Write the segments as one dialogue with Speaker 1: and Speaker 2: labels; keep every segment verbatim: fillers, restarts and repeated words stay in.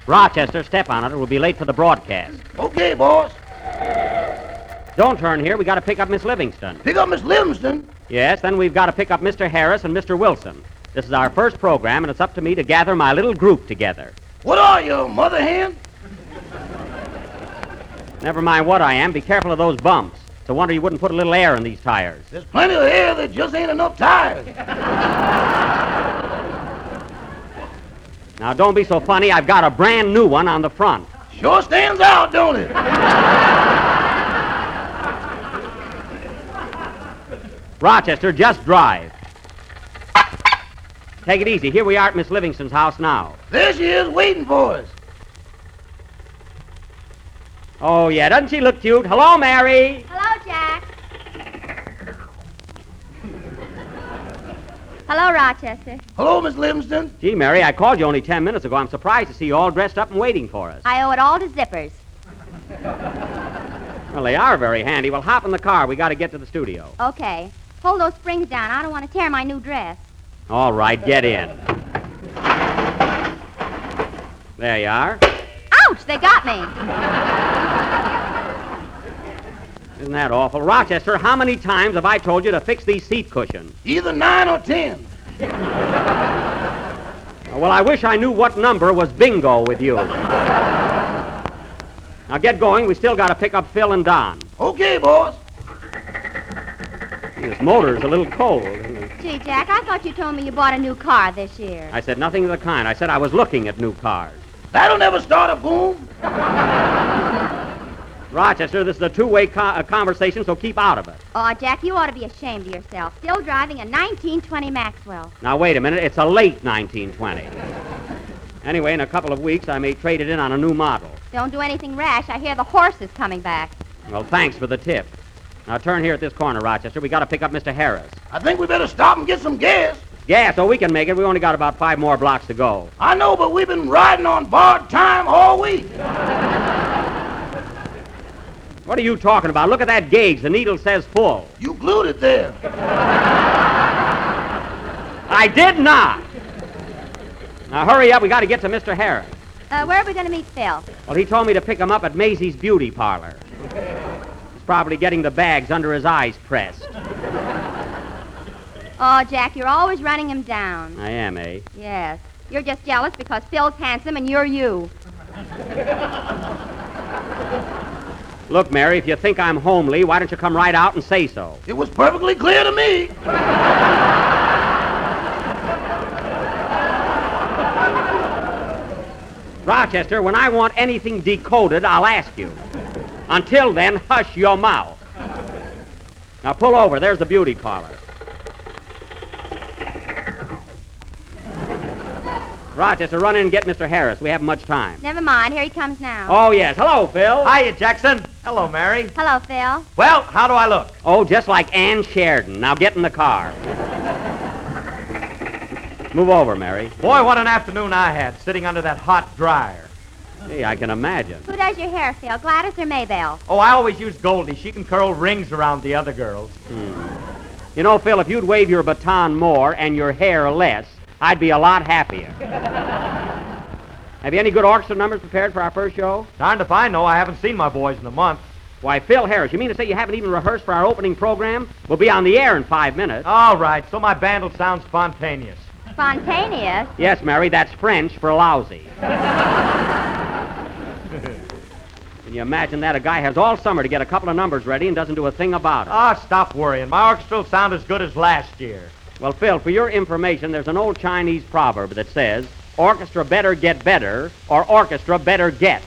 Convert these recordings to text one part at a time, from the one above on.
Speaker 1: Rochester, step on it, or we'll be late for the broadcast.
Speaker 2: Okay, boss.
Speaker 1: Don't turn here. We got to pick up Miss Livingston.
Speaker 2: Pick up Miss Livingston?
Speaker 1: Yes, then we've got to pick up Mister Harris and Mister Wilson. This is our first program, and it's up to me to gather my little group together.
Speaker 2: What are you, mother hen?
Speaker 1: Never mind what I am. Be careful of those bumps. It's a wonder you wouldn't put a little air in these tires.
Speaker 2: There's plenty of air. There just ain't enough tires.
Speaker 1: Now, don't be so funny. I've got a brand new one on the front.
Speaker 2: Sure stands out, don't it?
Speaker 1: Rochester, just drive. Take it easy. Here we are at Miss Livingston's house now.
Speaker 2: There she is, waiting for us.
Speaker 1: Oh, yeah. Doesn't she look cute? Hello, Mary.
Speaker 3: Hello, Jack. Hello, Rochester.
Speaker 2: Hello, Miss Livingston.
Speaker 1: Gee, Mary, I called you only ten minutes ago. I'm surprised to see you all dressed up and waiting for us.
Speaker 3: I owe it all to zippers.
Speaker 1: Well, they are very handy. Well, hop in the car. We got to get to the studio.
Speaker 3: Okay. Hold those springs down. I don't want to tear my new dress.
Speaker 1: All right, get in. There you are.
Speaker 3: Ouch, they got me.
Speaker 1: Isn't that awful? Rochester, how many times have I told you to fix these seat cushions?
Speaker 2: Either nine or ten.
Speaker 1: Well, I wish I knew what number was bingo with you. Now get going. We still got to pick up Phil and Don.
Speaker 2: Okay, boss.
Speaker 1: This motor's a little cold, isn't it?
Speaker 3: Gee, Jack, I thought you told me you bought a new car this year.
Speaker 1: I said nothing of the kind. I said I was looking at new cars.
Speaker 2: That'll never start a boom.
Speaker 1: Rochester, this is a two-way co- uh, conversation, so keep out of it.
Speaker 3: Oh, Jack, you ought to be ashamed of yourself. Still driving a nineteen twenty Maxwell.
Speaker 1: Now, wait a minute. It's a late nineteen twenty. Anyway, in a couple of weeks, I may trade it in on a new model.
Speaker 3: Don't do anything rash. I hear the horse is coming back.
Speaker 1: Well, thanks for the tip. Now, turn here at this corner, Rochester. We got to pick up Mister Harris.
Speaker 2: I think we better stop and get some gas.
Speaker 1: Yeah, so we can make it. We only got about five more blocks to go.
Speaker 2: I know, but we've been riding on borrowed time all week.
Speaker 1: What are you talking about? Look at that gauge. The needle says full.
Speaker 2: You glued it there.
Speaker 1: I did not. Now, hurry up. We got to get to Mister Harris.
Speaker 3: Uh, where are we going to meet Phil?
Speaker 1: Well, he told me to pick him up at Maisie's beauty parlor. He's probably getting the bags under his eyes pressed.
Speaker 3: Oh, Jack, you're always running him down.
Speaker 1: I am, eh?
Speaker 3: Yes. You're just jealous because Phil's handsome and you're you.
Speaker 1: Look, Mary, if you think I'm homely, why don't you come right out and say so?
Speaker 2: It was perfectly clear to me.
Speaker 1: Rochester, when I want anything decoded, I'll ask you. Until then, hush your mouth. Now pull over. There's the beauty parlor. Rochester, run in and get Mister Harris. We haven't much time.
Speaker 3: Never mind. Here he comes now.
Speaker 1: Oh, yes. Hello, Phil.
Speaker 4: Hiya, Jackson. Hello, Mary.
Speaker 3: Hello, Phil.
Speaker 4: Well, how do I look?
Speaker 1: Oh, just like Ann Sheridan. Now get in the car. Move over, Mary.
Speaker 4: Boy, what an afternoon I had, sitting under that hot dryer.
Speaker 1: Gee, I can imagine.
Speaker 3: Who does your hair, Phil? Gladys or Maybelle?
Speaker 4: Oh, I always use Goldie. She can curl rings around the other girls.
Speaker 1: Hmm. You know, Phil, if you'd wave your baton more and your hair less, I'd be a lot happier. Have you any good orchestra numbers prepared for our first show?
Speaker 4: Darned if I know. I haven't seen my boys in a month.
Speaker 1: Why, Phil Harris, you mean to say you haven't even rehearsed for our opening program? We'll be on the air in five minutes.
Speaker 4: All right, so my band will sound spontaneous.
Speaker 3: Spontaneous?
Speaker 1: Yes, Mary, that's French for lousy. Can you imagine that? A guy has all summer to get a couple of numbers ready and doesn't do a thing about it.
Speaker 4: Ah, stop worrying. My orchestra will sound as good as last year.
Speaker 1: Well, Phil, for your information, there's an old Chinese proverb that says, orchestra better get better, or orchestra better get.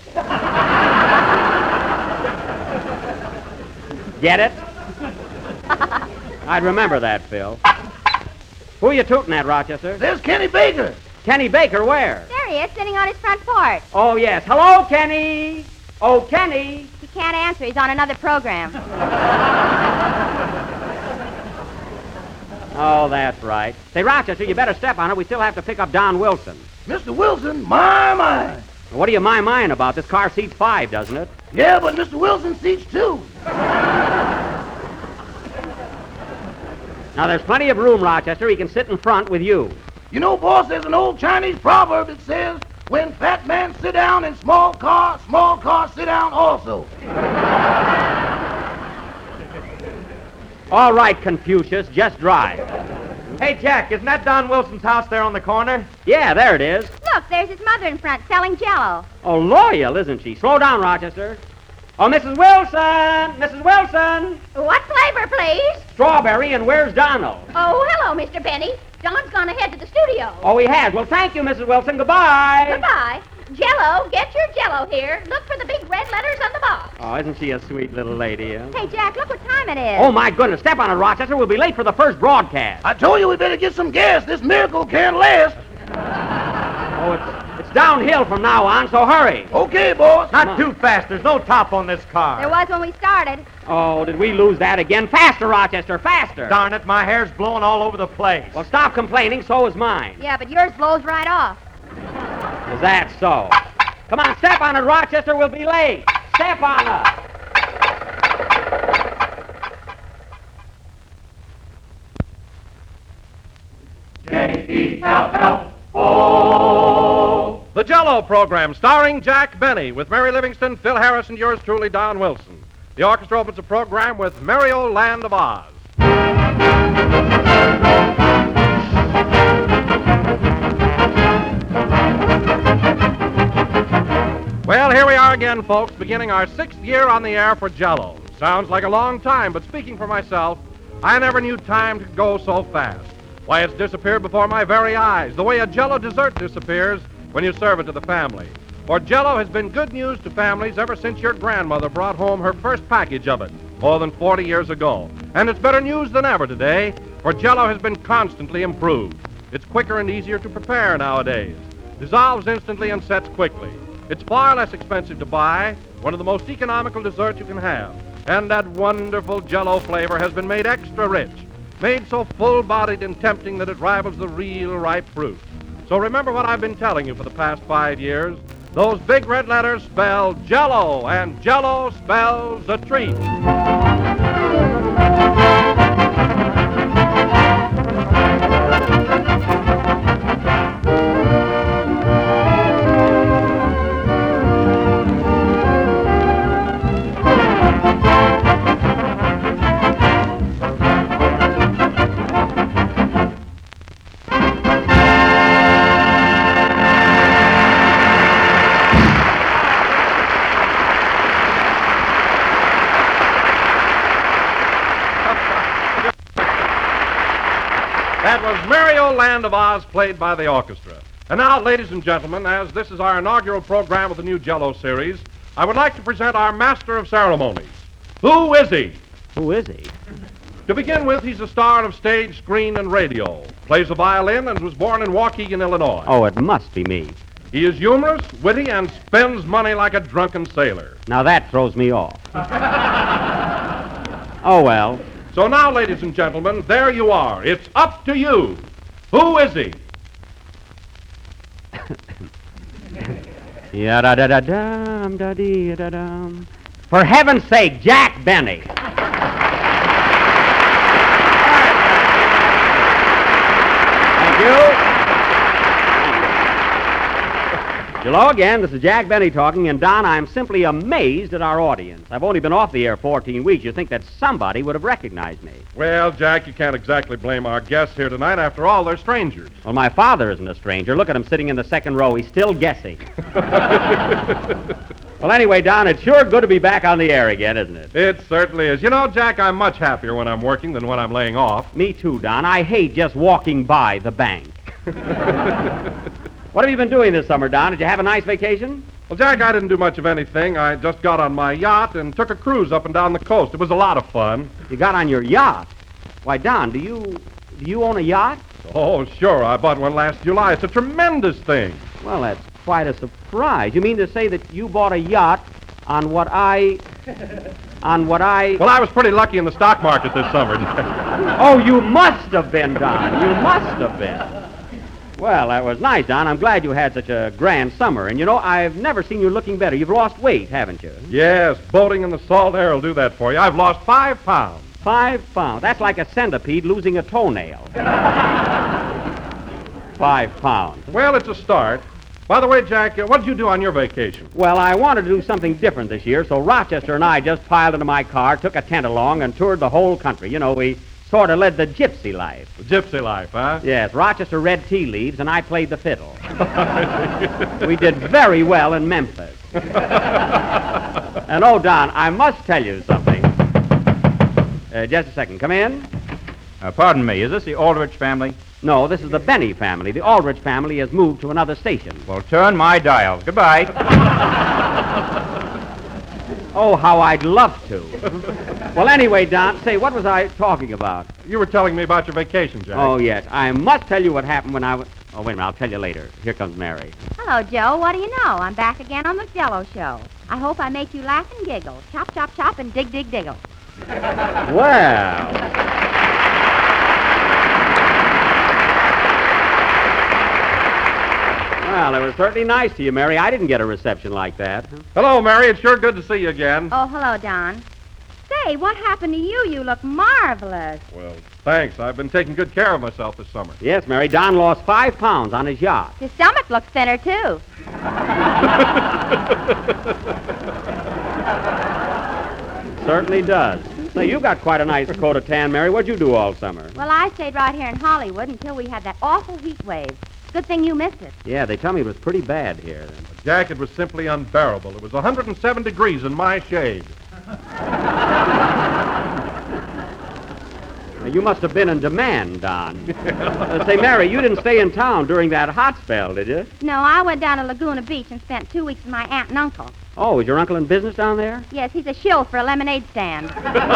Speaker 1: Get it? I'd remember that, Phil. Who are you tooting at, Rochester?
Speaker 2: There's Kenny Baker.
Speaker 1: Kenny Baker, where?
Speaker 3: There he is, sitting on his front porch.
Speaker 1: Oh, yes. Hello, Kenny. Oh, Kenny.
Speaker 3: He can't answer. He's on another program.
Speaker 1: Oh, that's right. Say, Rochester, you better step on it. We still have to pick up Don Wilson.
Speaker 2: Mister Wilson, my, my.
Speaker 1: What are you my-mying about? This car seats five, doesn't it?
Speaker 2: Yeah, but Mister Wilson seats two.
Speaker 1: Now, there's plenty of room, Rochester. He can sit in front with you.
Speaker 2: You know, boss, there's an old Chinese proverb that says, When fat man sit down in small car, small car sit down also.
Speaker 1: All right, Confucius, just drive.
Speaker 4: Hey, Jack, isn't that Don Wilson's house there on the corner?
Speaker 1: Yeah, there it is.
Speaker 3: Look, there's his mother in front selling Jell-O.
Speaker 1: Oh, loyal, isn't she? Slow down, Rochester. Oh, Missus Wilson! Missus Wilson!
Speaker 3: What flavor, please?
Speaker 1: Strawberry, and where's Donald?
Speaker 3: Oh, hello, Mister Benny. Don's gone ahead to the studio.
Speaker 1: Oh, he has. Well, thank you, Missus Wilson. Goodbye.
Speaker 3: Goodbye. Jell-O, get your Jell-O here. Look for the big red letters on the box.
Speaker 1: Oh, isn't she a sweet little lady? Huh?
Speaker 3: Hey, Jack, look what time it is.
Speaker 1: Oh, my goodness. Step on it, Rochester. We'll be late for the first broadcast.
Speaker 2: I told you we better get some gas. This miracle can't last.
Speaker 1: Oh, it's, it's downhill from now on, so hurry.
Speaker 2: Okay, boss.
Speaker 4: Not too fast. There's no top on this car.
Speaker 3: There was when we started.
Speaker 1: Oh, did we lose that again? Faster, Rochester, faster.
Speaker 4: Darn it, my hair's blowing all over the place.
Speaker 1: Well, stop complaining. So is mine.
Speaker 3: Yeah, but yours blows right off.
Speaker 1: Is that so? Come on, step on it, Rochester. We'll be late. Step on it.
Speaker 2: J E L L O.
Speaker 5: The Jell-O program, starring Jack Benny, with Mary Livingston, Phil Harris, and yours truly, Don Wilson. The orchestra opens the program with Merry Old Land of Oz. Well, here we are again, folks, beginning our sixth year on the air for Jell-O. Sounds like a long time, but speaking for myself, I never knew time could go so fast. Why, it's disappeared before my very eyes, the way a Jell-O dessert disappears when you serve it to the family. For Jell-O has been good news to families ever since your grandmother brought home her first package of it, more than forty years ago. And it's better news than ever today, for Jell-O has been constantly improved. It's quicker and easier to prepare nowadays. Dissolves instantly and sets quickly. It's far less expensive to buy, one of the most economical desserts you can have. And that wonderful Jell-O flavor has been made extra rich, made so full-bodied and tempting that it rivals the real ripe fruit. So remember what I've been telling you for the past five years. Those big red letters spell Jell-O, and Jell-O spells a treat. That was Merry Old Land of Oz, played by the orchestra. And now, ladies and gentlemen, as this is our inaugural program of the new Jell-O series, I would like to present our master of ceremonies. Who is he?
Speaker 1: Who is he?
Speaker 5: To begin with, he's a star of stage, screen, and radio. Plays the violin and was born in Waukegan, Illinois.
Speaker 1: Oh, it must be me.
Speaker 5: He is humorous, witty, and spends money like a drunken sailor.
Speaker 1: Now that throws me off. Oh, well.
Speaker 5: So now, ladies and gentlemen, there you are. It's up to you. Who is he?
Speaker 1: Ya-da-da-da-dum, da-dee-da-dum. For heaven's sake, Jack Benny. Thank you. Hello again. This is Jack Benny talking, and Don, I'm simply amazed at our audience. I've only been off the air fourteen weeks. You'd think that somebody would have recognized me.
Speaker 5: Well, Jack, you can't exactly blame our guests here tonight. After all, they're strangers.
Speaker 1: Well, my father isn't a stranger. Look at him sitting in the second row. He's still guessing. Well, anyway, Don, it's sure good to be back on the air again, isn't it?
Speaker 5: It certainly is. You know, Jack, I'm much happier when I'm working than when I'm laying off.
Speaker 1: Me too, Don. I hate just walking by the bank. What have you been doing this summer, Don? Did you have a nice vacation?
Speaker 5: Well, Jack, I didn't do much of anything. I just got on my yacht and took a cruise up and down the coast. It was a lot of fun.
Speaker 1: You got on your yacht? Why, Don, do you do you own a yacht?
Speaker 5: Oh, sure. I bought one last July. It's a tremendous thing.
Speaker 1: Well, that's quite a surprise. You mean to say that you bought a yacht on what I... on what I...
Speaker 5: Well, I was pretty lucky in the stock market this summer.
Speaker 1: Oh, you must have been, Don. You must have been. Well, that was nice, Don. I'm glad you had such a grand summer. And, you know, I've never seen you looking better. You've lost weight, haven't you?
Speaker 5: Yes, boating in the salt air will do that for you. I've lost five pounds.
Speaker 1: Five pounds. That's like a centipede losing a toenail. Five pounds.
Speaker 5: Well, it's a start. By the way, Jack, uh, what did you do on your vacation?
Speaker 1: Well, I wanted to do something different this year, so Rochester and I just piled into my car, took a tent along, and toured the whole country. You know, we sort of led the gypsy life.
Speaker 5: The gypsy life, huh?
Speaker 1: Yes, Rochester read tea leaves, and I played the fiddle. We did very well in Memphis. And, oh, Don, I must tell you something. Uh, just a second. Come in.
Speaker 4: Uh, pardon me, is this the Aldrich family?
Speaker 1: No, this is the Benny family. The Aldrich family has moved to another station.
Speaker 4: Well, turn my dial. Goodbye.
Speaker 1: Oh, how I'd love to. Well, anyway, Don, say, what was I talking about?
Speaker 5: You were telling me about your vacation, Jack.
Speaker 1: Oh, yes. I must tell you what happened when I was... Oh, wait a minute. I'll tell you later. Here comes Mary.
Speaker 3: Hello, Joe. What do you know? I'm back again on the Jell-O show. I hope I make you laugh and giggle. Chop, chop, chop, and dig, dig, diggle.
Speaker 1: Well... Well, it was certainly nice to you, Mary. I didn't get a reception like that.
Speaker 5: Hello, Mary. It's sure good to see you again.
Speaker 3: Oh, hello, Don. Say, what happened to you? You look marvelous.
Speaker 5: Well, thanks. I've been taking good care of myself this summer.
Speaker 1: Yes, Mary. Don lost five pounds on his yacht.
Speaker 3: His stomach looks thinner, too.
Speaker 1: Certainly does. Say, you got quite a nice coat of tan, Mary. What'd you do all summer?
Speaker 3: Well, I stayed right here in Hollywood until we had that awful heat wave. Good thing you missed it.
Speaker 1: Yeah, they tell me it was pretty bad here.
Speaker 5: Jack, it was simply unbearable. It was one hundred seven degrees in my shade.
Speaker 1: Now, you must have been in demand, Don. uh, say, Mary, you didn't stay in town during that hot spell, did you?
Speaker 3: No, I went down to Laguna Beach and spent two weeks with my aunt and uncle.
Speaker 1: Oh, is your uncle in business down there?
Speaker 3: Yes, he's a shill for a lemonade stand.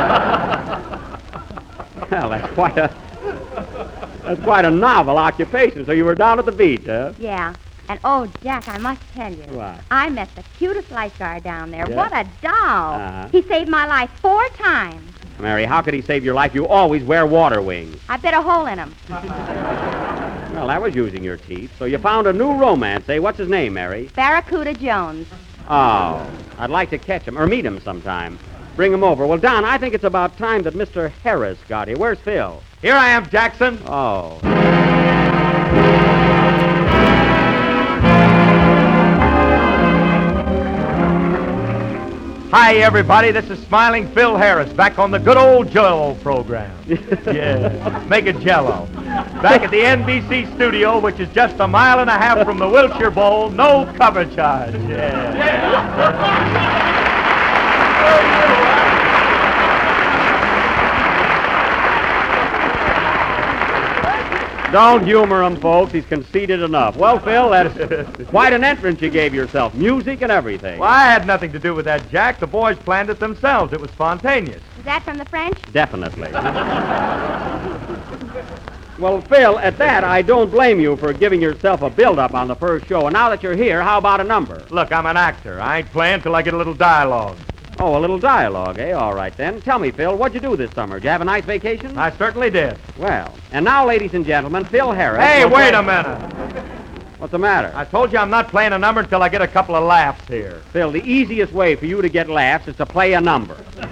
Speaker 1: Well, that's quite a... That's quite a novel occupation. So you were down at the beach, huh?
Speaker 3: Yeah. And, oh, Jack, I must tell you.
Speaker 1: What?
Speaker 3: I met the cutest lifeguard down there.
Speaker 1: Yeah?
Speaker 3: What a doll.
Speaker 1: Uh-huh.
Speaker 3: He saved my life four times.
Speaker 1: Mary, how could he save your life? You always wear water wings.
Speaker 3: I bit a hole in him.
Speaker 1: Well, that was using your teeth. So you found a new romance, eh? What's his name, Mary?
Speaker 3: Barracuda Jones.
Speaker 1: Oh, I'd like to catch him, or meet him sometime. Bring him over. Well, Don, I think it's about time that Mister Harris got here. Where's Phil?
Speaker 4: Here I am, Jackson.
Speaker 1: Oh.
Speaker 4: Hi, everybody. This is Smiling Phil Harris, back on the good old Jell-O program. Yeah, make it Jell-O. Back at the N B C studio, which is just a mile and a half from the Wilshire Bowl, no cover charge. Yeah. yeah.
Speaker 1: Don't humor him, folks. He's conceited enough. Well, Phil, that's quite an entrance you gave yourself. Music and everything.
Speaker 4: Well, I had nothing to do with that, Jack. The boys planned it themselves. It was spontaneous.
Speaker 3: Is that from the French?
Speaker 1: Definitely. Well, Phil, at that, I don't blame you for giving yourself a build-up on the first show. And now that you're here, how about a number?
Speaker 4: Look, I'm an actor. I ain't playing till I get a little dialogue.
Speaker 1: Oh, a little dialogue, eh? All right, then. Tell me, Phil, what'd you do this summer? Did you have a nice vacation?
Speaker 4: I certainly did.
Speaker 1: Well, and now, ladies and gentlemen, Phil Harris...
Speaker 4: Hey,
Speaker 1: will
Speaker 4: wait
Speaker 1: play-
Speaker 4: a minute.
Speaker 1: What's the matter?
Speaker 4: I told you I'm not playing a number until I get a couple of laughs here.
Speaker 1: Phil, the easiest way for you to get laughs is to play a number.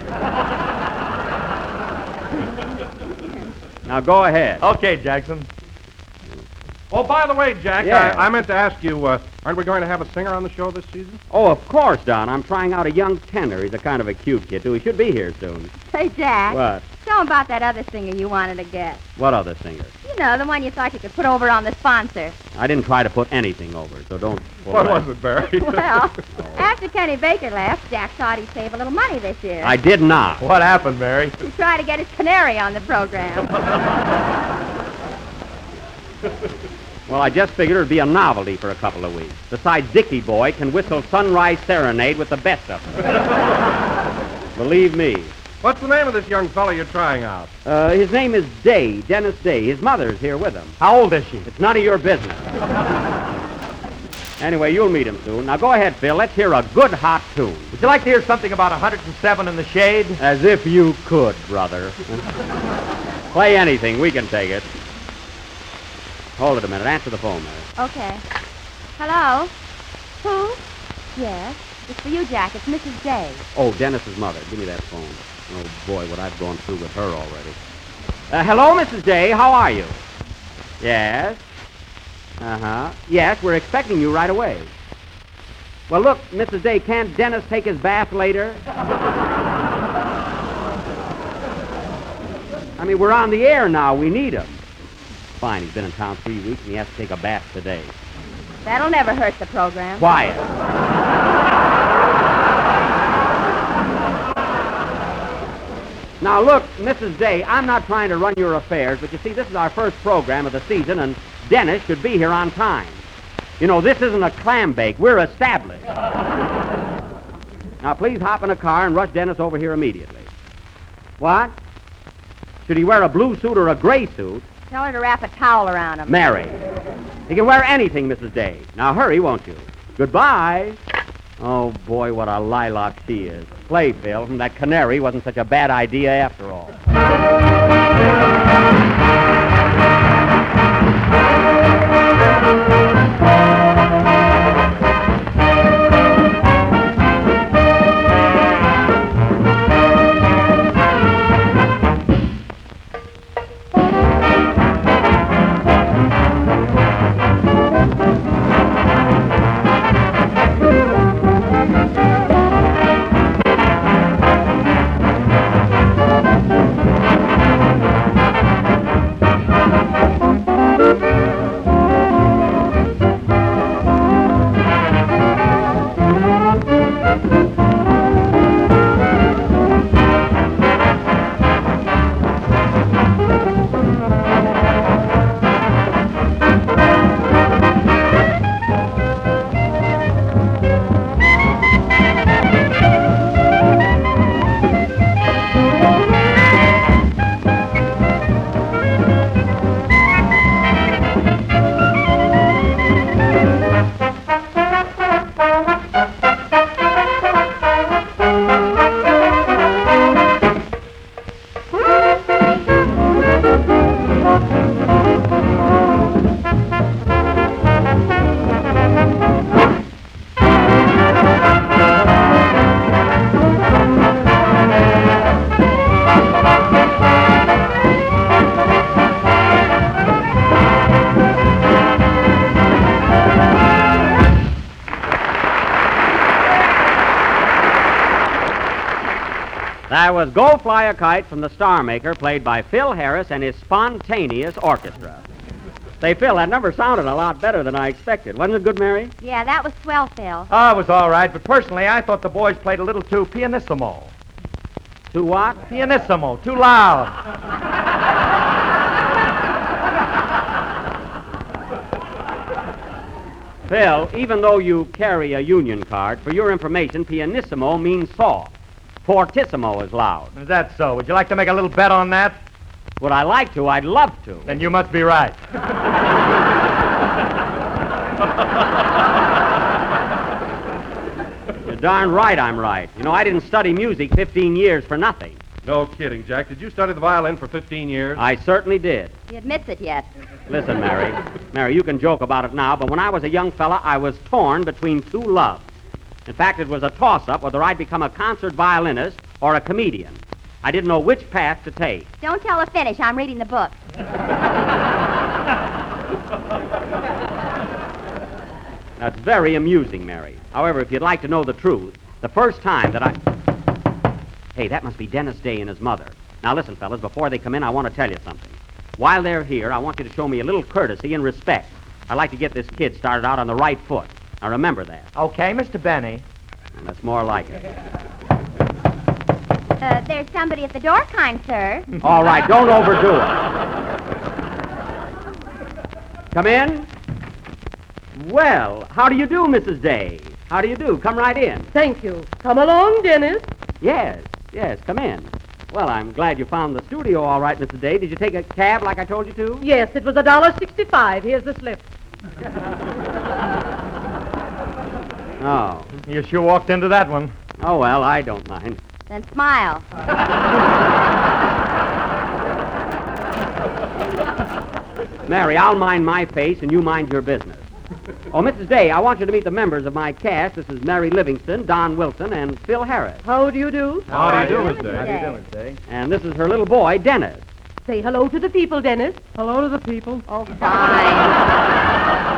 Speaker 1: Now, go ahead.
Speaker 4: Okay, Jackson.
Speaker 5: Oh, by the way, Jack,
Speaker 1: Yeah.
Speaker 5: I, I meant to ask you, uh, aren't we going to have a singer on the show this season?
Speaker 1: Oh, of course, Don. I'm trying out a young tenor. He's a kind of a cute kid, too. He should be here soon.
Speaker 3: Say, Jack.
Speaker 1: What?
Speaker 3: Tell him about that other singer you wanted to get.
Speaker 1: What other singer?
Speaker 3: You know, the one you thought you could put over on the sponsor.
Speaker 1: I didn't try to put anything over, so don't...
Speaker 5: What was it, Barry?
Speaker 3: Well, after Kenny Baker left, Jack thought he'd save a little money this year.
Speaker 1: I did not.
Speaker 4: What happened, Mary?
Speaker 3: He tried to get his canary on the program.
Speaker 1: Well, I just figured it'd be a novelty for a couple of weeks. Besides, Dickie Boy can whistle Sunrise Serenade with the best of them. Believe me.
Speaker 5: What's the name of this young fellow you're trying out?
Speaker 1: Uh, his name is Day, Dennis Day. His mother's here with him.
Speaker 4: How old is she?
Speaker 1: It's none of your business. Anyway, you'll meet him soon. Now, go ahead, Phil. Let's hear a good, hot tune.
Speaker 4: Would you like to hear something about one hundred seven in the shade?
Speaker 1: As if you could, brother. Play anything. We can take it. Hold it a minute. Answer the phone, Mary.
Speaker 3: Okay. Hello? Who? Yes. It's for you, Jack. It's Missus Day.
Speaker 1: Oh, Dennis's mother. Give me that phone. Oh, boy, what I've gone through with her already. Uh, hello, Missus Day. How are you? Yes? Uh-huh. Yes, we're expecting you right away. Well, look, Missus Day, can't Dennis take his bath later? I mean, we're on the air now. We need him. Fine, he's been in town three weeks, and he has to take a bath today.
Speaker 3: That'll never hurt the program.
Speaker 1: Quiet. Now, look, Missus Day, I'm not trying to run your affairs, but you see, this is our first program of the season, and Dennis should be here on time. You know, this isn't a clam bake. We're established. Now, please hop in a car and rush Dennis over here immediately. What? Should he wear a blue suit or a gray suit?
Speaker 3: Tell her to wrap a towel around him.
Speaker 1: Mary. He can wear anything, Missus Day. Now, hurry, won't you? Goodbye. Oh, boy, what a lilac she is. Play, Phil. That canary wasn't such a bad idea after all. That was Go Fly a Kite from the Star Maker, played by Phil Harris and his spontaneous orchestra. Say, Phil, that number sounded a lot better than I expected. Wasn't it good, Mary?
Speaker 3: Yeah, that was swell, Phil.
Speaker 4: Oh, it was all right, but personally, I thought the boys played a little too pianissimo.
Speaker 1: Too what?
Speaker 4: Pianissimo, too loud.
Speaker 1: Phil, even though you carry a union card, for your information, pianissimo means soft. Fortissimo is loud.
Speaker 4: Is that so? Would you like to make a little bet on that?
Speaker 1: Would I like to? I'd love to.
Speaker 4: Then you must be right.
Speaker 1: You're darn right I'm right. You know, I didn't study music fifteen years for nothing.
Speaker 5: No kidding, Jack. Did you study the violin for fifteen years?
Speaker 1: I certainly did.
Speaker 3: He admits it yet.
Speaker 1: Listen, Mary. Mary, you can joke about it now, but when I was a young fella, I was torn between two loves. In fact, it was a toss-up whether I'd become a concert violinist or a comedian. I didn't know which path to take.
Speaker 3: Don't tell her finish. I'm reading the book.
Speaker 1: That's very amusing, Mary. However, if you'd like to know the truth, the first time that I... Hey, that must be Dennis Day and his mother. Now, listen, fellas, before they come in, I want to tell you something. While they're here, I want you to show me a little courtesy and respect. I'd like to get this kid started out on the right foot. Now, remember that.
Speaker 4: Okay, Mister Benny.
Speaker 1: And that's more like it.
Speaker 3: Uh, there's somebody at the door, kind sir.
Speaker 1: All right, don't overdo it. Come in. Well, how do you do, Missus Day? How do you do? Come right in.
Speaker 6: Thank you. Come along, Dennis.
Speaker 1: Yes, yes, come in. Well, I'm glad you found the studio all right, Missus Day. Did you take a cab like I told you to?
Speaker 6: Yes, it was a dollar sixty-five. Here's the slip.
Speaker 1: Oh.
Speaker 4: You sure walked into that one.
Speaker 1: Oh, well, I don't mind.
Speaker 3: Then smile.
Speaker 1: Mary, I'll mind my face and you mind your business. Oh, Missus Day, I want you to meet the members of my cast. This is Mary Livingston, Don Wilson, and Phil Harris.
Speaker 6: How do you do?
Speaker 5: How do you do, Miss
Speaker 3: Day?
Speaker 5: Day?
Speaker 3: How do you do,
Speaker 4: Miss Day?
Speaker 1: And this is her little boy, Dennis.
Speaker 6: Say hello to the people, Dennis.
Speaker 7: Hello to the people.
Speaker 3: Oh, fine.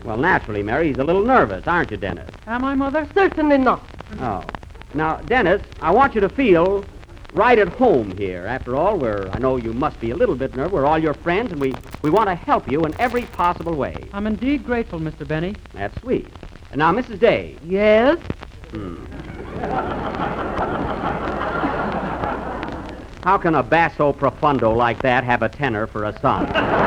Speaker 1: Well, naturally, Mary, he's a little nervous, aren't you, Dennis?
Speaker 6: Am I, Mother? Certainly not.
Speaker 1: Oh. Now, Dennis, I want you to feel right at home here. After all, we're, I know you must be a little bit nervous. We're all your friends, and we, we want to help you in every possible way.
Speaker 7: I'm indeed grateful, Mister Benny.
Speaker 1: That's sweet. And now, Missus Day.
Speaker 6: Yes?
Speaker 1: Hmm. How can a basso profundo like that have a tenor for a son?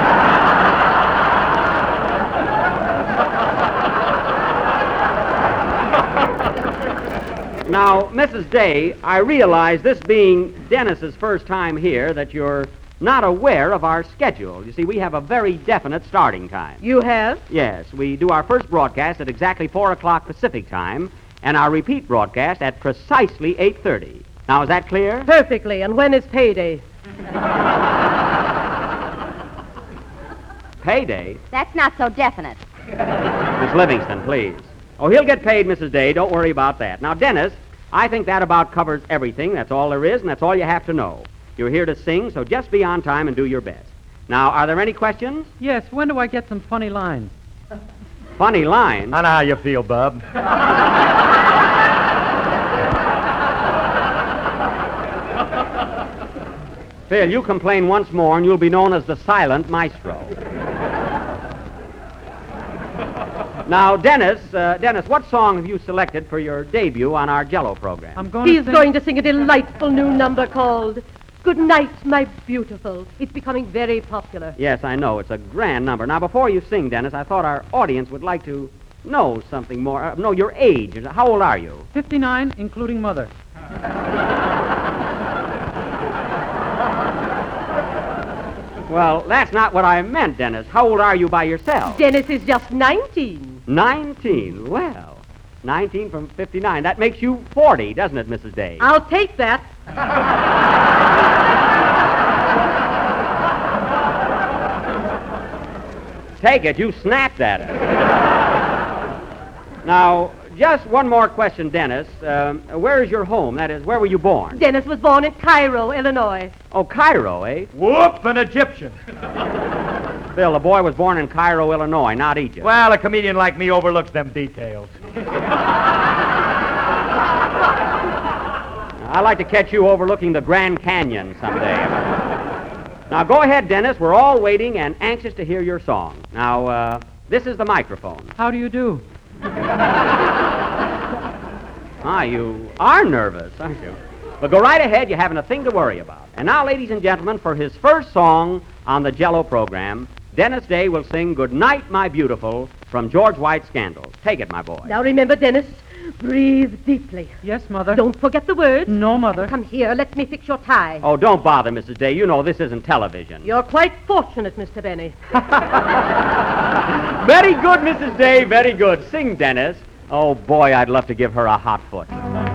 Speaker 1: Now, Missus Day, I realize this being Dennis's first time here that you're not aware of our schedule. You see, we have a very definite starting time.
Speaker 6: You have?
Speaker 1: Yes, we do our first broadcast at exactly four o'clock Pacific time, and our repeat broadcast at precisely eight thirty. Now, is that clear?
Speaker 6: Perfectly. And when is payday?
Speaker 1: Payday?
Speaker 3: That's not so definite.
Speaker 1: Miss Livingston, please. Oh, he'll get paid, Missus Day. Don't worry about that. Now, Dennis, I think that about covers everything. That's all there is, and that's all you have to know. You're here to sing, so just be on time and do your best. Now, are there any questions?
Speaker 7: Yes, when do I get some funny lines?
Speaker 1: Funny lines?
Speaker 4: I know how you feel, Bub.
Speaker 1: Phil, you complain once more, and you'll be known as the silent maestro. Now, Dennis, uh, Dennis, what song have you selected for your debut on our Jello program?
Speaker 7: I'm going
Speaker 6: He's
Speaker 7: to sing...
Speaker 6: going to sing a delightful new number called Good Night, My Beautiful. It's becoming very popular.
Speaker 1: Yes, I know. It's a grand number. Now, before you sing, Dennis, I thought our audience would like to know something more. Uh, know your age. How old are you?
Speaker 7: fifty-nine, including Mother.
Speaker 1: Well, that's not what I meant, Dennis. How old are you by yourself?
Speaker 6: Dennis is just nineteen.
Speaker 1: Nineteen. Well, nineteen from fifty-nine. That makes you forty, doesn't it, Missus Day?
Speaker 6: I'll take that.
Speaker 1: Take it. You snapped at it. Now, just one more question, Dennis. Um, where is your home? That is, where were you born?
Speaker 6: Dennis was born in Cairo, Illinois.
Speaker 1: Oh, Cairo, eh?
Speaker 4: Whoop, an Egyptian.
Speaker 1: Bill, the boy was born in Cairo, Illinois, not Egypt.
Speaker 4: Well, a comedian like me overlooks them details.
Speaker 1: I'd like to catch you overlooking the Grand Canyon someday. Now, go ahead, Dennis. We're all waiting and anxious to hear your song. Now, uh, this is the microphone.
Speaker 7: How do you do?
Speaker 1: Ah, you are nervous, aren't you? But go right ahead. You haven't a thing to worry about. And now, ladies and gentlemen, for his first song on the Jello program, Dennis Day will sing Good Night, My Beautiful from George White's Scandals. Take it, my boy.
Speaker 6: Now remember, Dennis, breathe deeply.
Speaker 7: Yes, Mother.
Speaker 6: Don't forget the words.
Speaker 7: No, Mother.
Speaker 6: Come here, let me fix your tie.
Speaker 1: Oh, don't bother, Missus Day. You know this isn't television.
Speaker 6: You're quite fortunate, Mister Benny.
Speaker 1: Very good, Missus Day, very good. Sing, Dennis. Oh, boy, I'd love to give her a hot foot.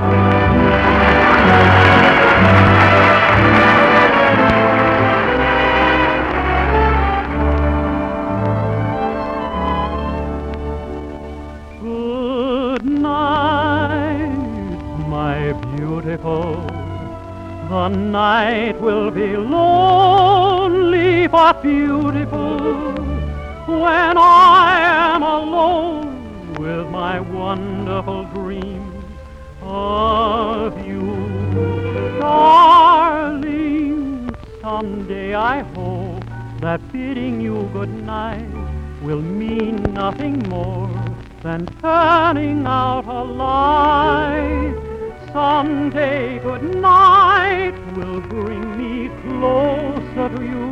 Speaker 7: Good night, my beautiful. The night will be lonely but beautiful when I am alone with my wonderful dreams of you. Darling, someday I hope that bidding you good night will mean nothing more than turning out a light. Someday good night will bring me closer to you.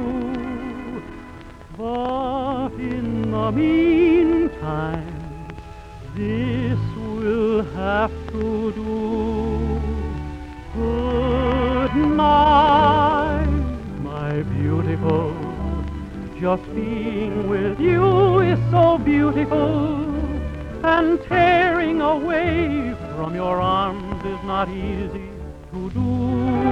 Speaker 7: But in the meantime, this will have to do. Good night, my beautiful. Just being with you is so beautiful, and tearing away from your arms is not easy to do.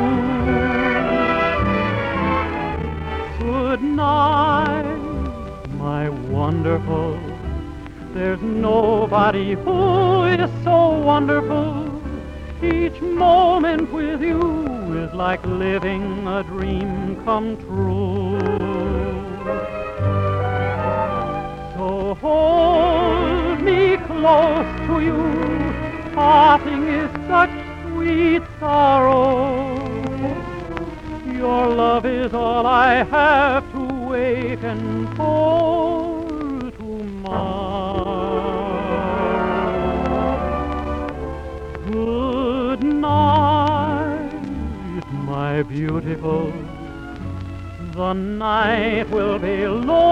Speaker 7: Good night, my wonderful. There's nobody who is so wonderful. Each moment with you is like living a dream come true. So hold close to you. Parting is such sweet sorrow. Your love is all I have to waken for tomorrow. Good night, my beautiful. The night will be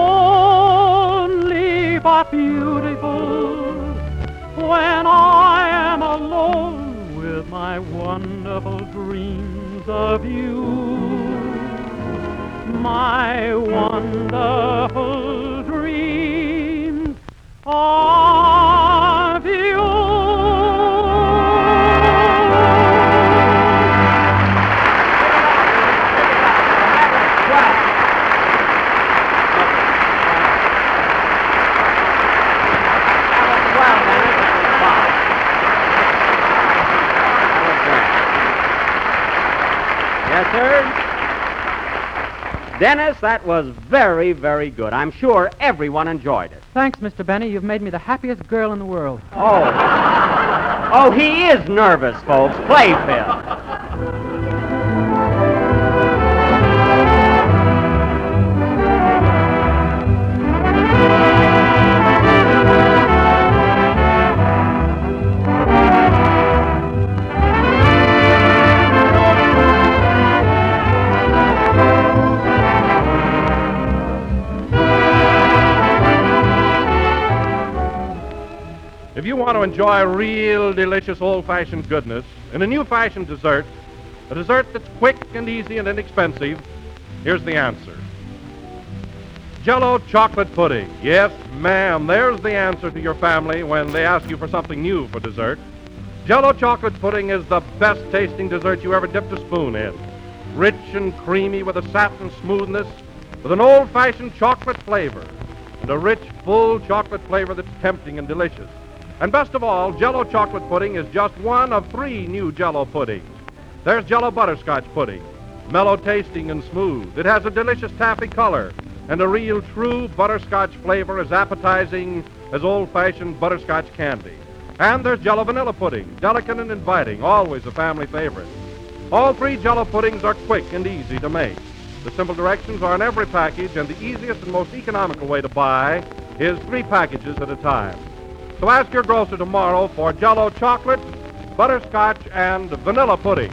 Speaker 7: lonely but beautiful when I am alone with my wonderful dreams of you. My wonderful dreams of you.
Speaker 1: Yes, sir. Dennis, that was very, very good. I'm sure everyone enjoyed it.
Speaker 8: Thanks, Mister Benny. You've made me the happiest girl in the world.
Speaker 1: Oh. Oh, he is nervous, folks. Play, Phil.
Speaker 5: If you want to enjoy real delicious old-fashioned goodness in a new-fashioned dessert, a dessert that's quick and easy and inexpensive, here's the answer. Jell-O chocolate pudding. Yes, ma'am, there's the answer to your family when they ask you for something new for dessert. Jell-O chocolate pudding is the best-tasting dessert you ever dipped a spoon in. Rich and creamy with a satin smoothness, with an old-fashioned chocolate flavor, and a rich, full chocolate flavor that's tempting and delicious. And best of all, Jell-O chocolate pudding is just one of three new Jell-O puddings. There's Jell-O butterscotch pudding, mellow tasting and smooth. It has a delicious taffy color and a real true butterscotch flavor as appetizing as old-fashioned butterscotch candy. And there's Jell-O vanilla pudding, delicate and inviting, always a family favorite. All three Jell-O puddings are quick and easy to make. The simple directions are in every package, and the easiest and most economical way to buy is three packages at a time. So ask your grocer tomorrow for Jell-O chocolate, butterscotch, and vanilla pudding.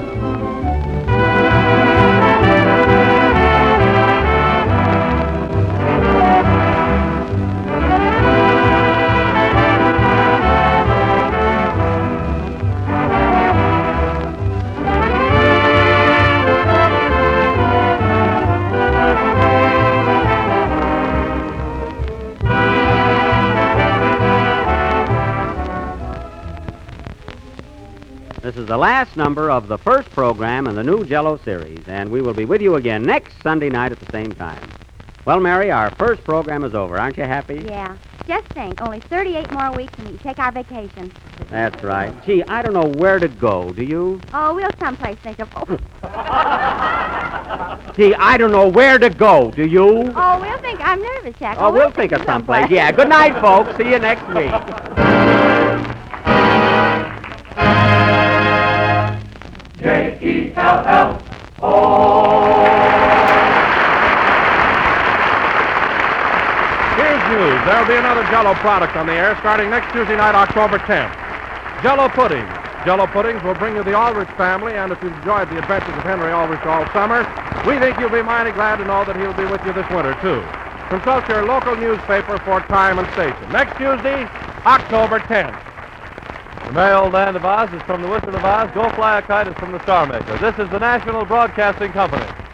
Speaker 1: This is the last number of the first program in the new Jell-O series, and we will be with you again next Sunday night at the same time. Well, Mary, our first program is over. Aren't you happy?
Speaker 3: Yeah. Just think, only thirty-eight more weeks and we take our vacation.
Speaker 1: That's right. Gee, I don't know where to go, do you?
Speaker 3: Oh, we'll someplace think of... Oh,
Speaker 1: Gee, I don't know where to go, do you?
Speaker 3: oh we'll think... I'm nervous, Jack.
Speaker 1: Oh, we'll think of someplace. Yeah, good night, folks. See you next week.
Speaker 2: J E L L O.
Speaker 5: Here's news. There'll be another Jell-O product on the air starting next Tuesday night, October tenth. Jell-O pudding. Jell-O puddings will bring you the Aldrich family, and if you've enjoyed the adventures of Henry Aldrich all summer, we think you'll be mighty glad to know that he'll be with you this winter, too. Consult your local newspaper for time and station. Next Tuesday, October tenth.
Speaker 9: The merry old land of Oz is from the Wizard of Oz. Go Fly a Kite is from the Star Maker. This is the National Broadcasting Company.